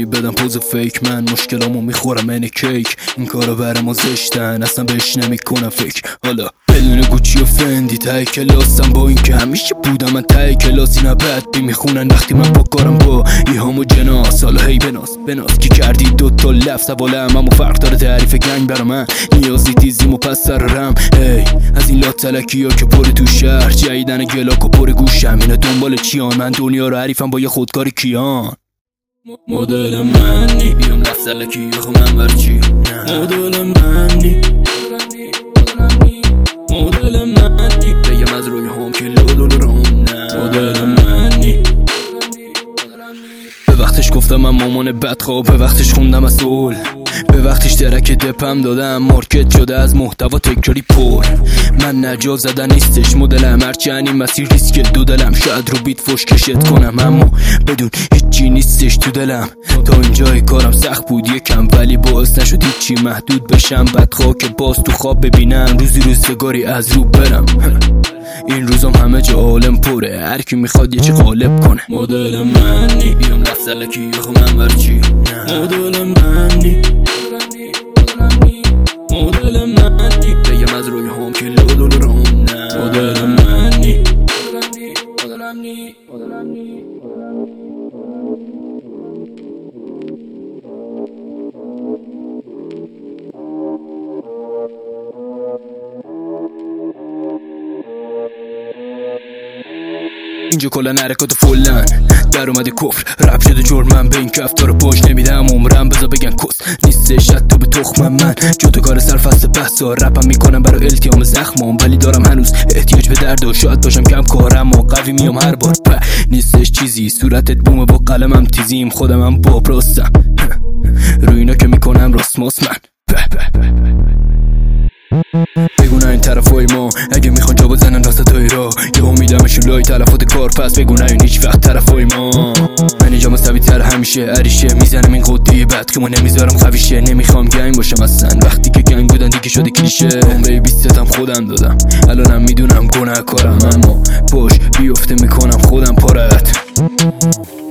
میتونی بدم پوز فیک، من مشکلامو میخورم این کیک. این کارا برام زشتن اصلا بهش نمیکنم فکر. حالا بدون گوچی و فندی تای کلاسم، با این که همیشه بودم من تای کلاس. اینا بد بی میخونن وقتی من با کارم با ایهام و جناس. حالا هی بناس کی کردی دوتا لفظ بالم، اما فرق داره تعریف گنگ برا من. نیازی تیزیم و پس سررم هی از این لاتلکی ها که پر تو شهر جاییدن گلاک و پر گوشم. اینا دنبال چیان؟ من دنیا رو حریفم با یه خودکار کیان. مدل منی بیام لفظ لکی خونم برچی. مدل منی مدل منی بگم از روی هم که لولولورم. مدل منی به وقتش گفتم من مامان بدخواب، به وقتش خوندم از سول، به وقتش درک دپم دادم. مارکت شده از محتوا تکراری پر. من نجا زدن نیستش مدلم، هرچند این مسیر ریسک دو دلم. شاید رو بیت فوش کشت کنم اما بدون هیچی نیستش تو دلم. تا اینجای کارم سخت بود یکم، ولی باعث نشد هیچی محدود بشم. بدخواه که باز تو خواب ببینم روزی روزگاری از رو برم. این روزم همه جا عالم پره، هر کی میخواد یه چی غالب کنه. مدل منی بیام لفظ لکی خونم برچی. مدل منی مدل منی بگم از روی هم که لولولورم. مدل منی اینجا کلن حرکات فلن در اومده کفر، رپ شده جرمم. به این کفتار پاش نمیدم عمرم، بذار بگن کس نیستش حتی به تخمم. من جدا کار سرفست بحثا، رپم میکنم برای التیام زخمام. ولی دارم هنوز احتیاج به درد و شاید باشم کم کارم و قوی میام هر بار. نیستش چیزی صورتت بومه با قلمم تیزیم، خودمم باب راستم روی اینا که میکنم راستماس. من بگو این طرفای ما اگه میخوان جا بزنن راستای را، یا امیدمشون لای تلفات کار. پس بگو این هیچ وقت طرفای ما. من اینجا مستوی تر همیشه عریشه، میزنم این قدی بد که ما نمیذارم خویشه. نمیخوام گنگ باشم اصلا، وقتی که گنگ بودن دیگه شده کلیشه. عمره 20 ستم خودم دادم، الانم میدونم گناه کارم، اما باش بیفته میکنم خودم پارت.